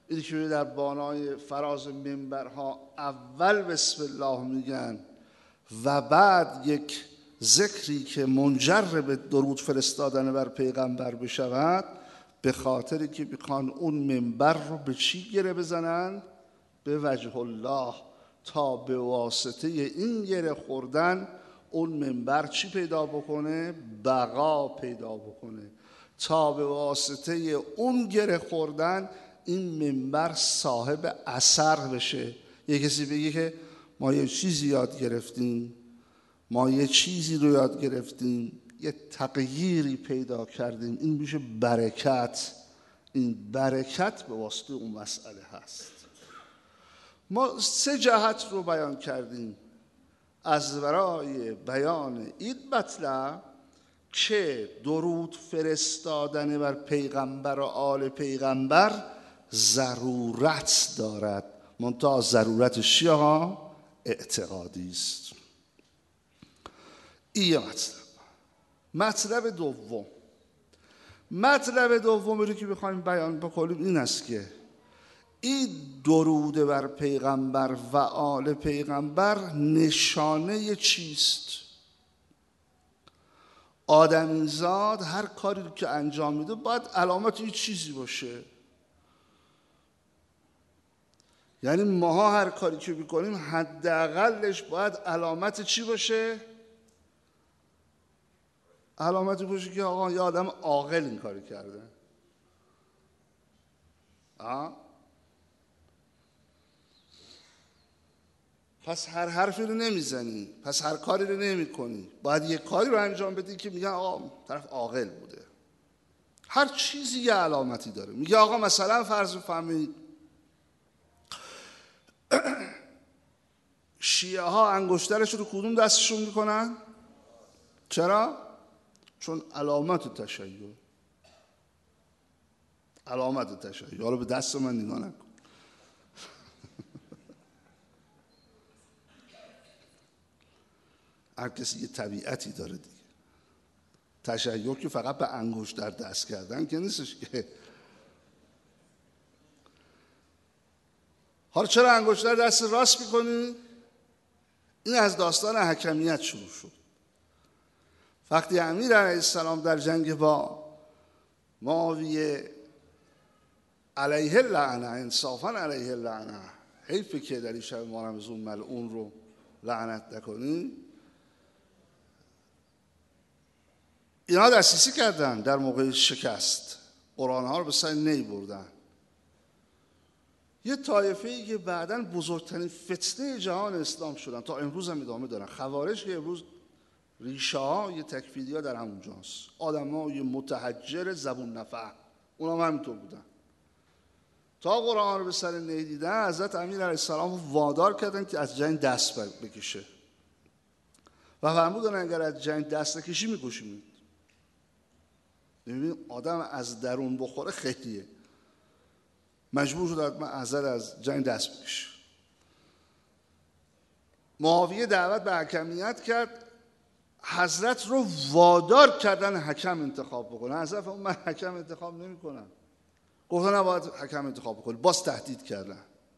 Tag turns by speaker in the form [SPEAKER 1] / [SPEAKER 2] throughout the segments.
[SPEAKER 1] اینی که در بانای فراز منبرها اول بسم الله میگن و بعد یک ذکری که منجر به درود فرستادن بر پیغمبر بشود، به خاطری که بخوان اون منبر رو به چی گره بزنن؟ به وجه الله، تا به واسطه این گره خوردن اون منبر چی پیدا بکنه؟ بقا پیدا بکنه. تا به واسطه اون گره خوردن این منبر صاحب اثر بشه. یه کسی بگه که ما یه چیزی یاد گرفتیم، ما یه چیزی رو یاد گرفتیم، یه تغییری پیدا کردیم، این میشه برکت. این برکت به واسطه اون مسئله هست. ما 3 جهت رو بیان کردیم از برای بیان این مطلب که درود فرستادن بر پیغمبر و آل پیغمبر ضرورت دارد، منتها ضرورتش چیه ها؟ اعتقادی است. این مطلب دوم. مطلب دومی رو که بخوایم بیان بکنیم این است که این درود بر پیغمبر و آل پیغمبر نشانه چیست؟ آدمیزاد هر کاری رو که انجام میده باید علامت یه چیزی باشه. یعنی ماها هر کاری که میکنیم حداقلش باید علامت چی باشه؟ علامتی باشه که آقا یه آدم عاقل این کاری کرده. پس هر حرفی رو نمیزنی، پس هر کاری رو نمی کنی، باید یه کاری رو انجام بدی که میگن آقا طرف عاقل بوده. هر چیزی یه علامتی داره. میگه آقا مثلا فرض بفرمایید شیعه ها انگشترش رو کدوم دستشون میکنن؟ چرا؟ چون علامت تشیع. علامت تشیع. حالا به دست من نگاه نکن. هر کسی یه طبیعتی داره دیگه. تشیع که فقط به انگشت در دست کردن که نیستش که. حالا چرا انگشت در دست راست میکنی؟ این از داستان حکمیت شروع شد. وقتی امیر علیه السلام در جنگ با معاویه علیه اللعنه، انصافا علیه اللعنه، حیفه که در این شب ما رمضان ملعون رو لعنت نکنی، اینا دسترسی کردن در موقع شکست، قرآن ها رو به سر نی بردن. یه طایفه‌ای که بعداً بزرگترین فتنه جهان اسلام شدن، تا امروز هم ادامه دارن. خوارج که امروز ریشه ها یه تکفیری ها در همونجاست. آدم های متحجر زبون نفع، اونا هم همینطور بودن. تا قرآن رو به سر نی دیدن، حضرت امیر علیه السلام وادار کردن که از جنگ دست بکشه و فرمودن اگر از جنگ دست نکشی میکشیم. ببین آدم از درون بخوره خیلیه. مجبور شد حتما از جنگ دست بکشه. معاویه دعوت به حکمیت کرد، حضرت رو وادار کردن حکم انتخاب بکنه. حضرت من حکم انتخاب نمی کنم. گفتن نباید حکم انتخاب بکنه. باز تهدید کردن.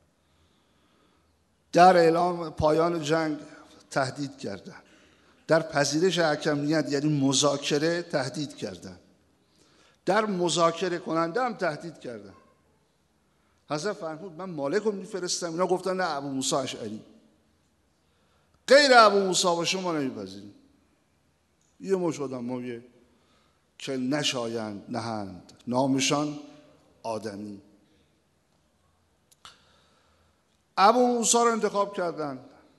[SPEAKER 1] در اعلام پایان جنگ تهدید کردن. در پذیرش حکمیت یعنی مذاکره تهدید کردن. در مذاکره کننده هم تهدید کردن. حضرت فرمود من مالک رو میفرستم. اینا گفتن نه ابو موسی اشعری، غیر ابو موسی باشه ما نمیپذیریم. یه مش آدمای که نشایند نهند، نامشان آدمی. ابو موسی رو انتخاب کردن.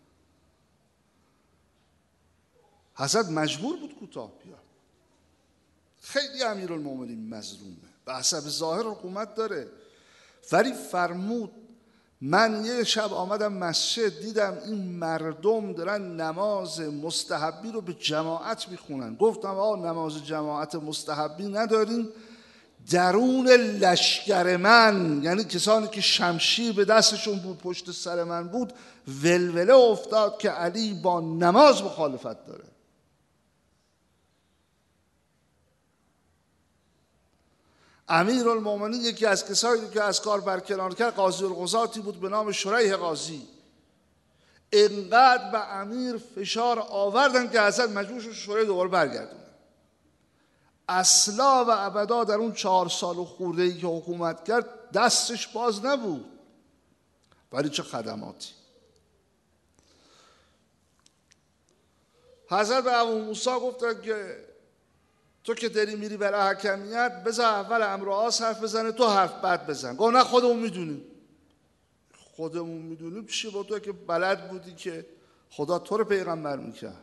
[SPEAKER 1] حضرت مجبور بود کوتاه بیاد. خیلی امیرالمومنین مظلومه، به حسب ظاهر حکومت داره، ولی فرمود من یه شب آمدم مسجد، دیدم این مردم دارن نماز مستحبی رو به جماعت میخونن. گفتم آقا نماز جماعت مستحبی نداریم، درون لشکر من، یعنی کسانی که شمشیر به دستشون بود پشت سر من بود، ولوله افتاد که علی با نماز مخالفت داره. امیرالمومنین یکی از کسایی که از کار برکنار کرد قاضی القضاتی بود به نام شریح قاضی. اینقدر به امیر فشار آوردن که حضرت مجبور شد شریح دوباره برگردونه. اصلا و ابدا در اون 4 سال و خورده‌ای که حکومت کرد دستش باز نبود. ولی چه خدماتی. حضرت به ابو موسی گفتن که تو که داری میری برای حکمیت بذار اول عمرو عاص حرف بزنه تو حرف بعد بزن. گفت نه خودمون میدونیم. خودمون میدونیم چی؟ با تو که بلد بودی که خدا تو رو پیغمبر میکرد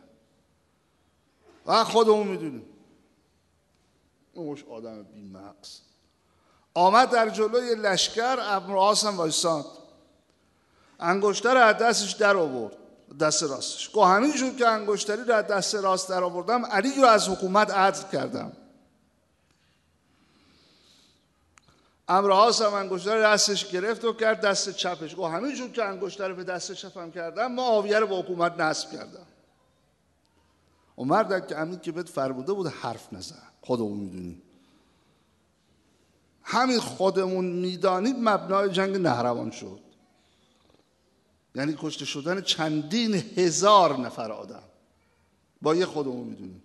[SPEAKER 1] و خودمون میدونیم. اونش آدم بی‌مغز. آمد در جلوی لشکر، عمرو عاص هم وایساد، انگشتر از دستش در آورد، دست راستش. گفت همینجور که انگشتری رو از دست راست در آوردم علی رو از حکومت عزل کردم. عمرو عاص هم انگشتر دستش گرفت و کرد دست چپش. گفت همینجور که انگشتر رو به دست چپم کردم معاویه رو به حکومت نصب کردم. عمر در امین که بهت فرموده بود حرف نزن، خودمون میدونیم. همین خودمون میدانید مبنای جنگ نهروان شد. یعنی کشته شدن چندین هزار نفر آدم با یه خودمون میدونیم.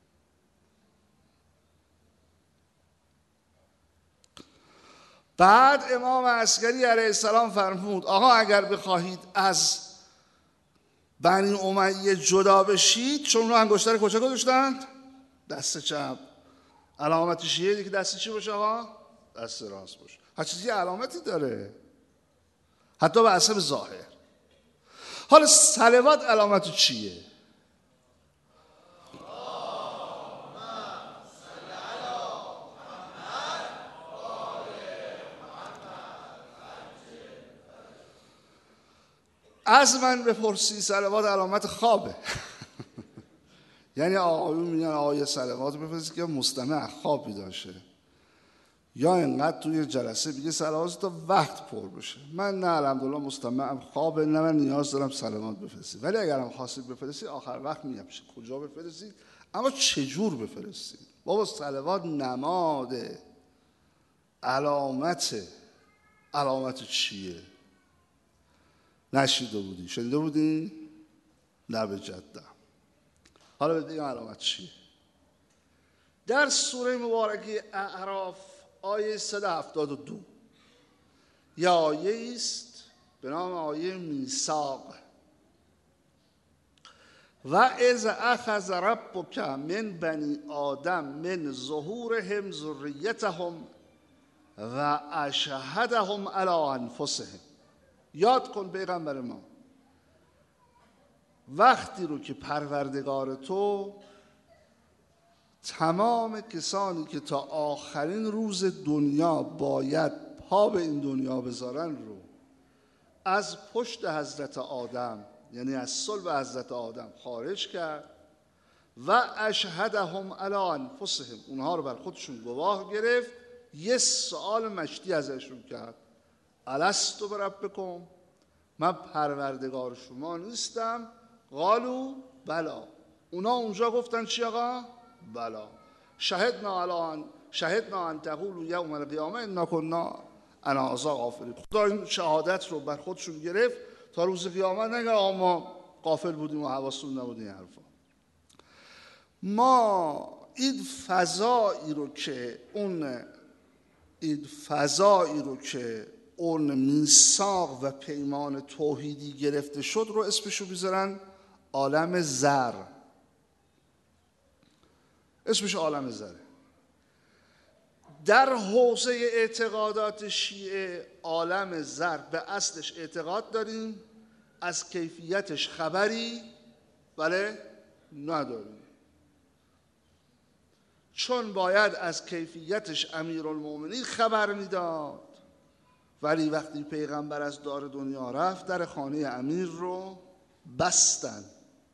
[SPEAKER 1] بعد امام عسکری علیه السلام فرمود آقا اگر بخواهید از بنی امیه جدا بشید، چون اون انگشتر کجا گذاشتند؟ دست چپ. علامت شیعه دیگه دست چی باشه آقا؟ دست راست باشه. هر چیزی علامتی داره، حتی به حسب ظاهر. حالا صلوات علامت چیه؟ از من بپرسی صلوات علامت خوابه. یعنی آقایون میگن آقای صلوات بفرستی که مستمع خوابی داشته، یا اینقدر توی جلسه بگه صلوات تا وقت پر بشه. من نه الحمدلله مستمعم خوابه، نه من نیاز دارم صلوات بفرستی. ولی اگرم خواستید بفرستی آخر وقت میگم کجا بفرستید، اما چجور بفرستید. بابا صلوات نماده، علامت چیه؟ نشیده بودی؟ شنیده بودی؟ نه به جده. حالا بگم علامت چیه؟ در سوره مبارکه اعراف آیه 172 یا آیه است به نام آیه میثاق. و اذ اخذ ربک من بنی آدم من ظهورهم ذریتهم و اشهدهم علی انفسهم. یاد کن پیغمبر ما وقتی رو که پروردگار تو تمام کسانی که تا آخرین روز دنیا باید پا به این دنیا بذارن رو از پشت حضرت آدم، یعنی از صلب حضرت آدم خارج کرد و اشهدهم علی انفسهم، اونها رو بر خودشون گواه گرفت. یه سوال مشتی ازشون کرد، الست بربکم، من پروردگار شما نیستم؟ قالوا بلا. اونا اونجا گفتن چی آقا؟ بلا. شهدنا ان تقولوا یوم القیامه انا کنا عن هذا غافلین. خدا این شهادت رو بر خودشون گرفت تا روز قیامت نگه ما غافل بودیم و حواسمون نبود این حرفا. ما این فضایی رو که اون میثاق و پیمان توحیدی گرفته شد رو اسمشو بیذارن عالم زر. اسمش عالم زره. در حوزه اعتقادات شیعه عالم زر به اصلش اعتقاد داریم، از کیفیتش خبری بله نداریم، چون باید از کیفیتش امیرالمومنین خبر میداد. ولی وقتی پیغمبر از دار دنیا رفت در خانه امیر رو بستن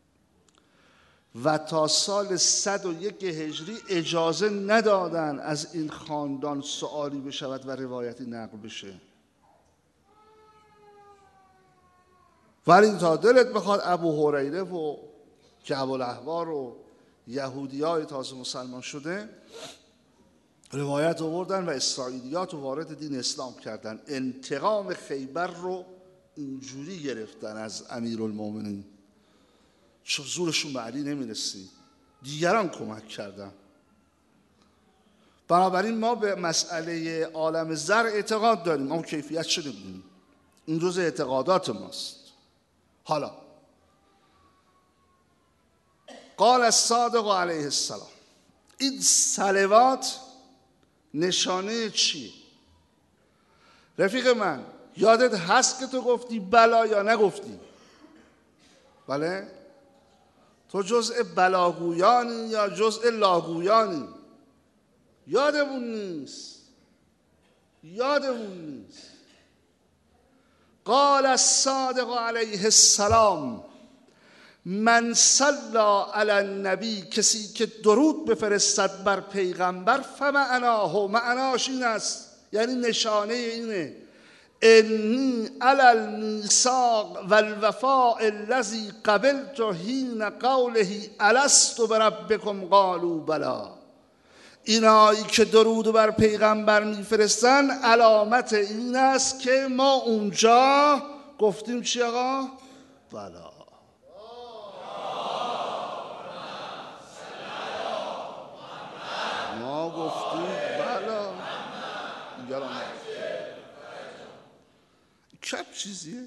[SPEAKER 1] و تا سال 101 هجری اجازه ندادن از این خاندان سؤالی بشود و روایتی نقل بشه. ولی تا دلت بخواد ابو هریره و کعب الاحبار و یهودیای تازه مسلمان شده روایت آوردن و اسرائیلیات رو وارد دین اسلام کردن. انتقام خیبر رو اینجوری گرفتن از امیرالمومنین، چون زورشون به علی نمیرسید، دیگران کمک کردن. بنابراین ما به مسئله عالم زر اعتقاد داریم، اما کیفیت چه نمیدونیم. این جزء اعتقادات ماست. حالا قال الصادق علیه السلام، این صلوات نشانه چیه؟ رفیق من یادت هست که تو گفتی بلا یا نگفتی؟ بله؟ تو جزء بلاگویانی یا جزء لاگویانی؟ یادمون نیست. قال الصادق علیه السلام من صلی علی النبی، کسی که درود بفرستد بر پیغمبر، فمعناه، معناش این است، یعنی نشانه اینه، انی علی المیثاق والوفاء الذی قبلت حین قوله الست بربکم قالوا بلی. اینایی که درود بر پیغمبر میفرستن علامت این است که ما اونجا گفتیم چی آقا؟ بلا. ما گفتیم بلا. کپ چیزیه؟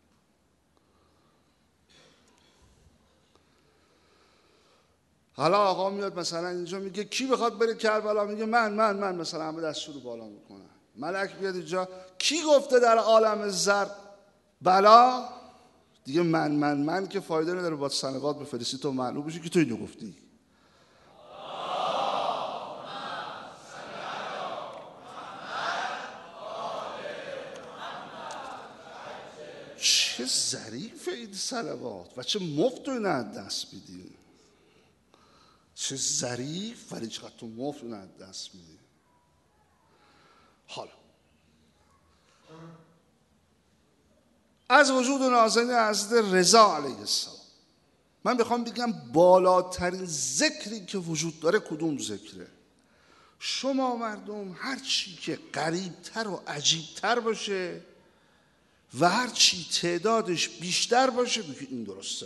[SPEAKER 1] حالا آقا میاد مثلا اینجا میگه کی بخواد بره کربلا؟ میگه من مثلا همه دستشو رو بالا میکنن. ملک بیاد اینجا، کی گفته در عالم زر بلا؟ دیگه من که فایده نداره، باید سنقات بفرستی تو معلوم بشه که تو اینو گفتی. چه ظریفه این صلوات و چه مفت رو از دست میدیم. چه ظریف، ولی چقدر تو مفت رو از دست میدیم. حالا از وجود نازنین حضرت رضا علیه السلام من بخوام بگم بالاترین ذکری که وجود داره کدوم ذکره؟ شما مردم هر چی که غریبتر و عجیبتر باشه و هر چی تعدادش بیشتر باشه بگید این درسته.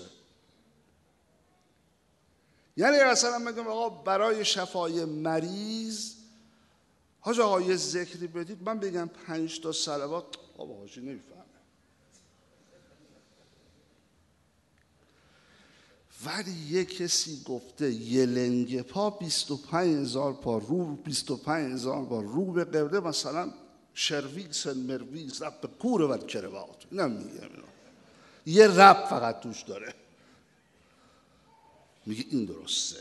[SPEAKER 1] یعنی مثلا بگم آقا برای شفای مریض حاج آقا یه ذکری بدید، من بگم 5 تا صلوات، آقا حاجی نمیفهمه. ولی یه کسی گفته یه لنگ پا 25,000 پا رو 25,000 بار رو به قبله، مثلا شرویکس مرویکس رب به کوره و کروات، اینم میگه یه رب فقط توش داره، میگه این درسته.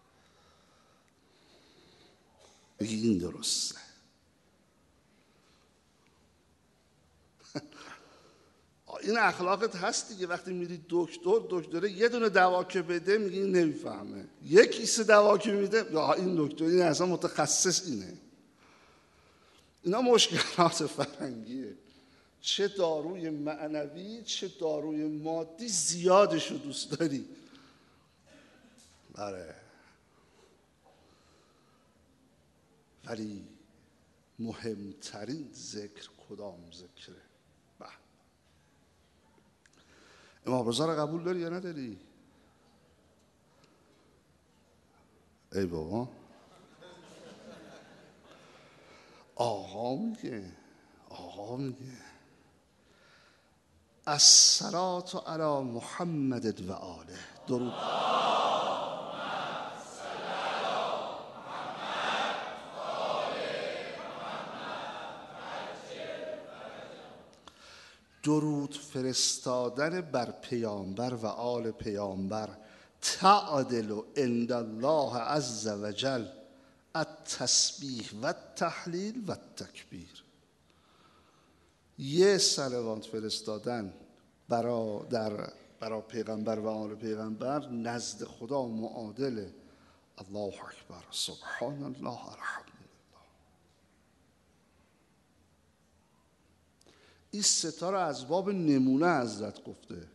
[SPEAKER 1] این اخلاقت هست دیگه. وقتی میری دکتر یه دونه دوا که بده میگه این نمیفهمه، یک کیسه دوا که میده یا این دکتر این اصلا متخصص اینه. اینا مشکلات فرهنگیه. چه داروی معنوی چه داروی مادی زیادش رو دوست داری. آره، ولی مهمترین ذکر کدام ذکره؟ امام رضا رو قبول داری یا نداری؟ ای بابا، آقا میگه الصلاة علی محمد و آله، درود درود فرستادن بر پیامبر و آل پیامبر تعدل عند الله عز وجل التسبیح و التحلیل و التکبیر. یه صلوات فرستادن برای پیغمبر و آل پیغمبر نزد خدا معادل الله اکبر، سبحان الله، الحمد. این ستا رو از باب نمونه حضرت گفته،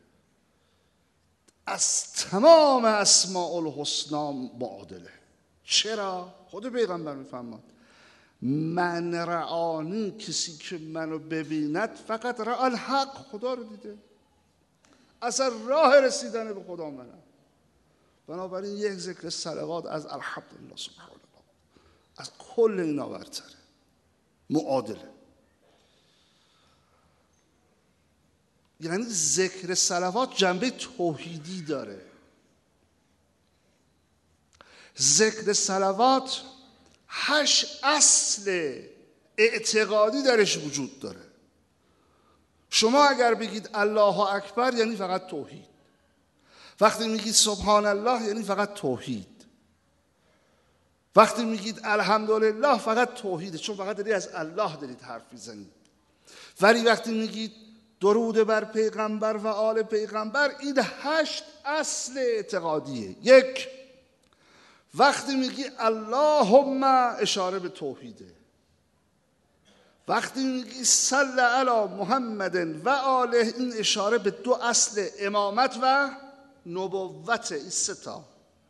[SPEAKER 1] از تمام اسماء الحسنا معادله. چرا؟ خود پیغمبر میفرماد من رعانی، کسی که منو ببیند فقط رأى الحق، خدا رو دیده. اصلا راه رسیدن به خدا منم. بنابراین یک ذکر صلوات از الحمدلله سبحان الله از کل اینا برتره، معادله. یعنی ذکر صلوات جنبه توحیدی داره. ذکر صلوات 8 اصل اعتقادی درش وجود داره. شما اگر بگید الله اکبر یعنی فقط توحید. وقتی میگید سبحان الله یعنی فقط توحید. وقتی میگید الحمدلله فقط توحیده، چون فقط دارید از الله دارید حرف میزنید. ولی وقتی میگید درود بر پیغمبر و آل پیغمبر، این 8 اصل اعتقادیه. 1، وقتی میگی اللهم اشاره به توحیده. وقتی میگی صلی علی محمد و آله، این اشاره به 2 اصل امامت و نبوت. این 3 تا.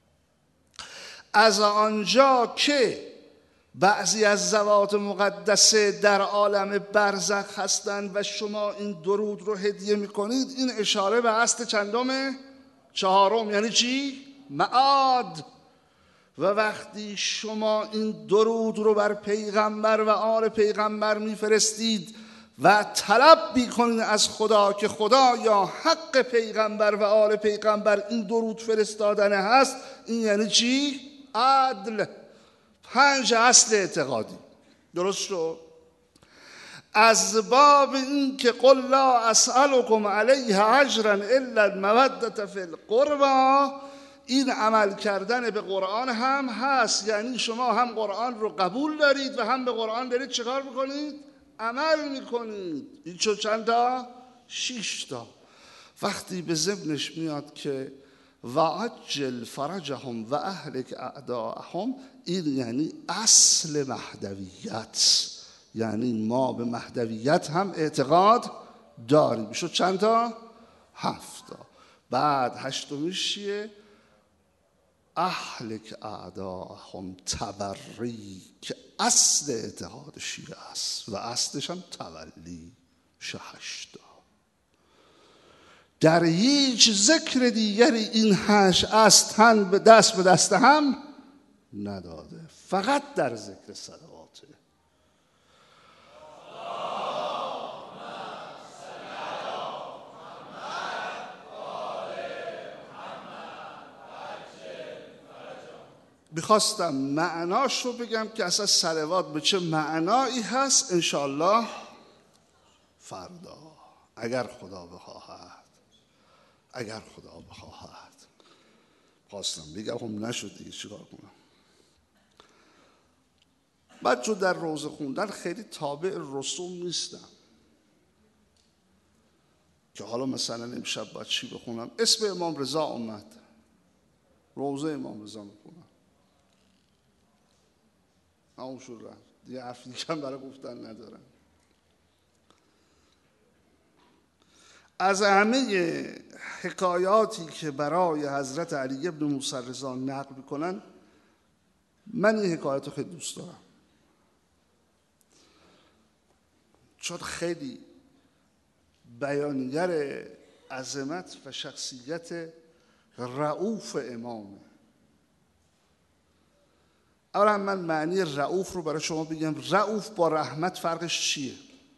[SPEAKER 1] از آنجا که بعضی از ذوات مقدسه در عالم برزخ هستند و شما این درود رو هدیه میکنید، این اشاره به اصل چندم؟ 4. یعنی چی؟ معاد. و وقتی شما این درود رو بر پیغمبر و آل پیغمبر میفرستید و طلب میکنید از خدا که خدا یا حق پیغمبر و آل پیغمبر این درود فرستادنه هست، این یعنی چی؟ عدل. 5 اصل اعتقادی. درست شد؟ از باب این که قل لا اسألكم علیه اجرا الا المودة فی القربى، این عمل کردن به قرآن هم هست. یعنی شما هم قرآن رو قبول دارید و هم به قرآن دارید چکار میکنید؟ عمل میکنید. این شد چند تا؟ 6 تا. وقتی به ذهنش میاد که وعجل فرجهم و اهلک اعداءهم، این یعنی اصل مهدویت. یعنی ما به مهدویت هم اعتقاد داریم. شد چند تا؟ 7 تا. بعد 8میش چیه؟ اهلک اعداءهم تبری، که اصل اعتقاد شیعه است و اصلش هم تولی. 8 تا. در هیچ ذکر دیگری این 8 اصل تن به دست هم نداده، فقط در ذکر صلواته. میخواستم معناش رو بگم که اصلا صلوات به چه معنایی هست، انشاءالله فردا اگر خدا بخواهد. اگر خدا بخواهد. خواستم بگم هم نشد دیگه، چیکار کنم. بعد چون در روزه خوندن خیلی تابع رسوم نیستم که حالا مثلا امشب باید چی بخونم. اسم امام رضا اومد، روزه امام رضا میخونم. همون شد رفت دیگه، حرف دیگه برای گفتن ندارم. از همه حکایاتی که برای حضرت علی ابن موسی رضا نقل میکنن، من این حکایت رو خیلی دوست دارم، چون خیلی بیانگر عظمت و شخصیت رؤوف امامه. اولا من معنی رؤوف رو برای شما بگم. رؤوف با رحمت فرقش چیه؟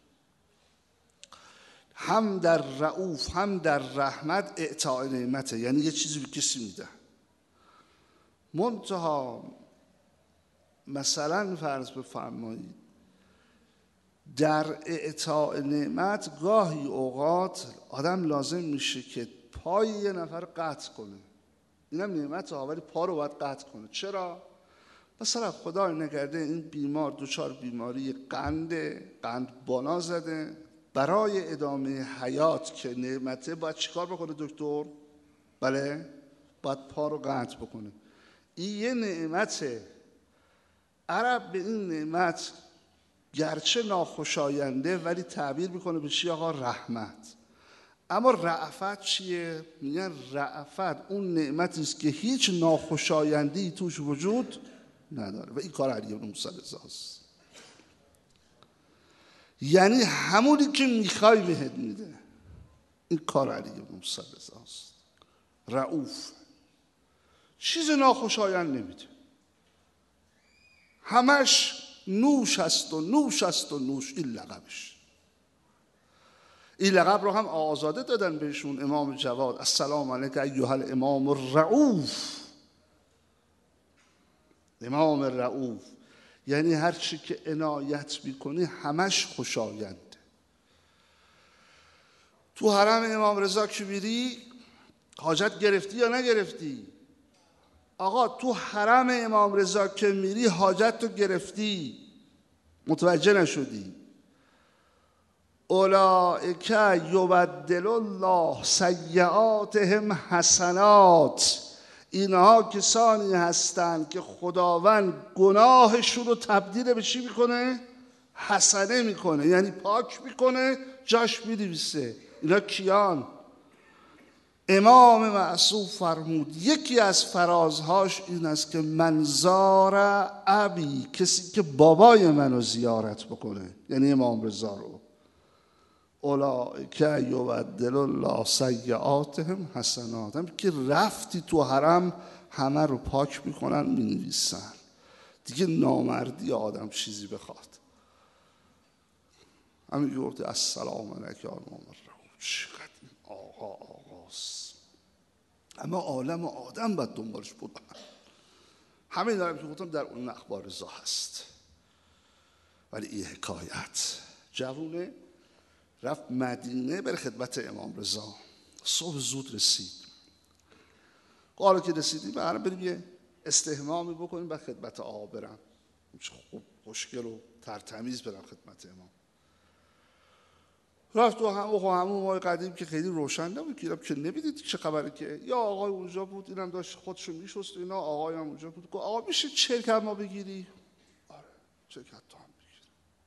[SPEAKER 1] هم در رؤوف هم در رحمت اعطاء نعمته، یعنی یه چیزی به کسی میده. منتها مثلا فرض بفرمایید در اعطاء نعمت گاهی اوقات آدم لازم میشه که پای یه نفر قطع کنه. اینم نعمته ها، ولی پا رو باید قطع کنه. چرا؟ مثلا خدا نکرده این بیمار دچار بیماری قند بالا زده، برای ادامه حیات که نعمته باید چیکار بکنه دکتر؟ بله، باید پا رو قطع بکنه. این یه نعمته. عرب به این نعمت گرچه ناخوشاینده ولی تعبیر میکنه به چی آقا؟ رحمت. اما رأفت چیه؟ میگن رأفت اون نعمتی است که هیچ ناخوشایندی توش وجود نداره و این کار علی بن موسی رضاست. یعنی همونی که میخوای بهت میده. این کار علی بن موسی رضاست. رؤوف، چیز ناخوشایند نمیده، همش نوش است و نوش است و نوش. این لقبش. این لقب رو هم آزاده دادن بهشون. امام جواد السلام علیک ایها الامام الرؤوف. امام رؤوف یعنی هر چی که عنایت میکنی همش خوشاینده. تو حرم امام رضا که میری حاجت گرفتی یا نگرفتی؟ آقا تو حرم امام رضا که میری حاجت تو گرفتی، متوجه نشدی؟ اولئک یبدل الله سیئاتهم حسنات. اینها کسانی هستند که خداوند گناهشون رو تبدیل به چی میکنه؟ حسنه میکنه، یعنی پاک میکنه، جاش می‌نویسه. اینا کیان؟ امام معصوم فرمود یکی از فرازهاش این است که من زار ابی، کسی که بابای منو زیارت بکنه، یعنی امام رضا رو، اولئک یبدل الله سیئاتهم حسنات. هم که رفتی تو حرم همه رو پاک میکنن، مینویسن. دیگه نامردی آدم چیزی بخواد. همین گفت السلام علیک امام الرؤوف. چقدر این آقاست. اما عالم و آدم باید دنبالش بودن. همین دارم که گفتم در اون اخبار رضا هست. ولی این حکایت جوونه رفت مدینه بر خدمت امام رضا. صبح زود رسید. حالا که رسیدیم بریم یه استحمامی بکنیم و خدمت آقا برم. خوب خوشگل و ترتمیز برم خدمت امام. رفت تو همون ماه قدیم که خیلی روشن نبود که نمیدید چه خبره، که یا آقای اونجا بود اینم داشت خودشو میشست و اینا، آقای هم اونجا بود. گفت آقا میشه چرک ما بگیری؟ آره چرک تو هم بگیر.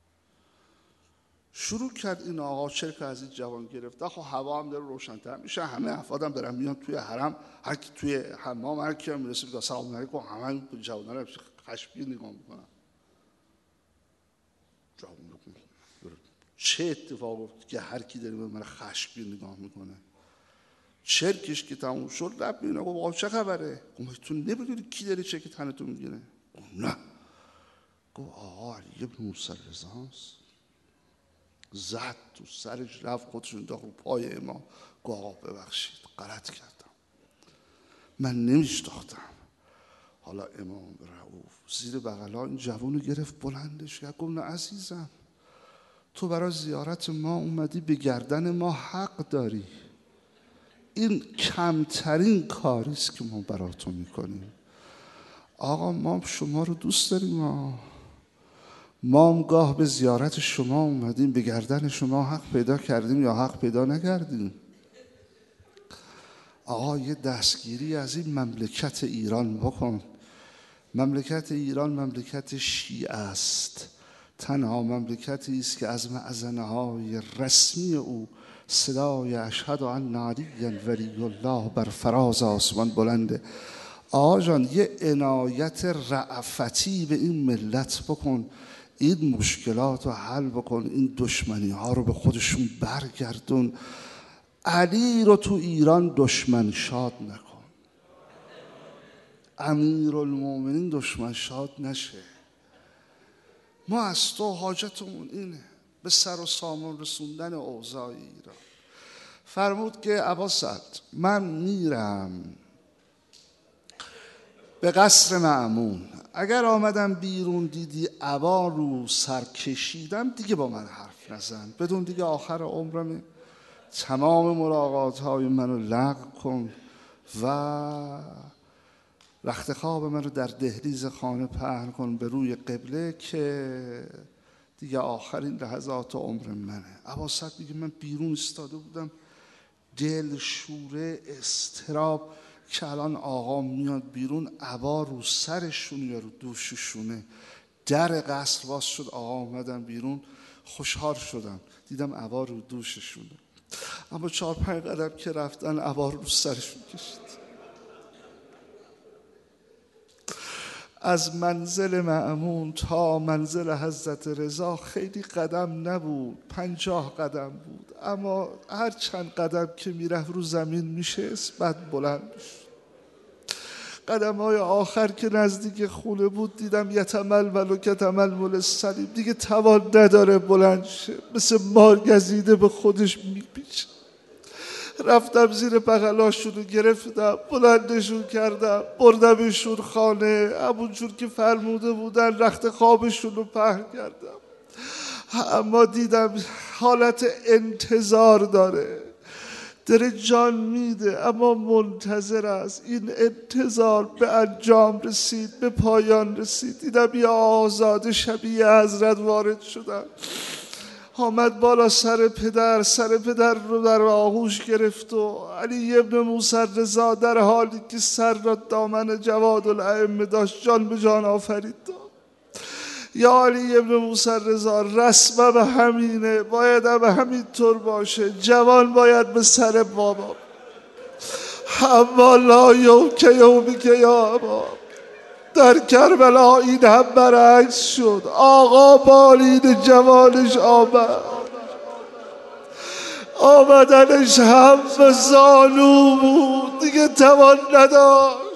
[SPEAKER 1] شروع کرد این آقا چرک از این جوان گرفت. خب هوا هم داره روشن‌تر میشه، همه افرادم دارن میان توی حرم، هر کی توی حمام هر کی هم میرسه میگه سلام علیکم، همه جوونا رو خشمگین نگاه میکنن. چه اتفاق افتاد که هر کی داره به من خشمگین نگاه میکنه؟ چرکش که تموم شد رب میونه. گفت آقا چه خبره؟ گفت تو نمیدونی کی داره چرک تنتو میگیره؟ گفت نه. گفت آقا علی بن موسی رضاست. زد تو سرش، رفت خودش انداخت رو پای امام. گفت آقا ببخشید غلط کردم، من نمیشناختم. حالا امام رؤوف زیر بغلا این جوونو گرفت بلندش کرد. گفت نه عزیزم، تو برای زیارت ما اومدی، به گردن ما حق داری. این کمترین کاریست که ما برای تو میکنیم. آقا ما شما رو دوست داریم، ما هم گاه به زیارت شما اومدیم، به گردن شما حق پیدا کردیم یا حق پیدا نکردیم. آقا یه دستگیری از این مملکت ایران بکن. مملکت ایران مملکت شیعه است. تنها مملکتی است که از مأذنهای رسمی او صدای اشهد ان علی ولی الله بر فراز آسمان بلنده. آقا جان یه عنایت رأفتی به این ملت بکن، این مشکلات رو حل بکن، این دشمنی ها رو به خودشون برگردون. علی رو تو ایران دشمن شاد نکن، امیرالمومنین دشمن شاد نشه. ما از تو حاجتمون اینه، به سر و سامان رسوندن اوضاع ایران. فرمود که ابا سعد من میرم به قصر مأمون، اگر آمدم بیرون دیدی عبا رو سر کشیدم دیگه با من حرف نزن، بدون دیگه آخر عمرم تمام ملاقات های منو لغو کن و رخت خواب من رو در دهلیز خانه پهن کن به روی قبله که دیگه آخرین لحظات عمر منه. ابا سعد میگه من بیرون استاده بودم، دل شوره استراب که الان آقا میاد بیرون، عبا رو سرشون یا رو دوششونه. در قصر باز شد، آقا اومدن بیرون، خوشحال شدم دیدم عبا رو دوششونه. اما 4-5 قدم که رفتن عبا رو سرشون کشید. از منزل مأمون تا منزل حضرت رضا خیلی قدم نبود، 50 قدم بود، اما هر چند قدم که میرفت رو زمین میشست، بعد بلند میشد. قدم‌های آخر که نزدیک خونه بود دیدم یتململ و کتململ الصلیب، دیگه توان نداره بلند شه، مثل مار گزیده به خودش میپیچه. رفتم زیر بغلاشون رو گرفتم، بلندشون کردم، بردمشون خانه، همونجور که فرموده بودن رخت خوابشون رو پهن کردم. اما دیدم حالت انتظار داره جان میده، اما منتظر است. این انتظار به انجام رسید، به پایان رسید. دیدم یا آزاده شبیه حضرت وارد شدن، آمد بالا سر پدر رو در آغوش گرفت و علی ابن موسی رضا در حالی که سر را دامن جواد الائمه داشت جان به جان آفرید داد. یا علی ابن موسی رضا، رسمم همینه، باید همینطور باشه، جوان باید به سر بابا. اما لا یومی که یا ابا، در کربلا این هم برعکس شد. آقا بالین جوانش آمدنش هم به زانو بود، دیگه توان نداشت.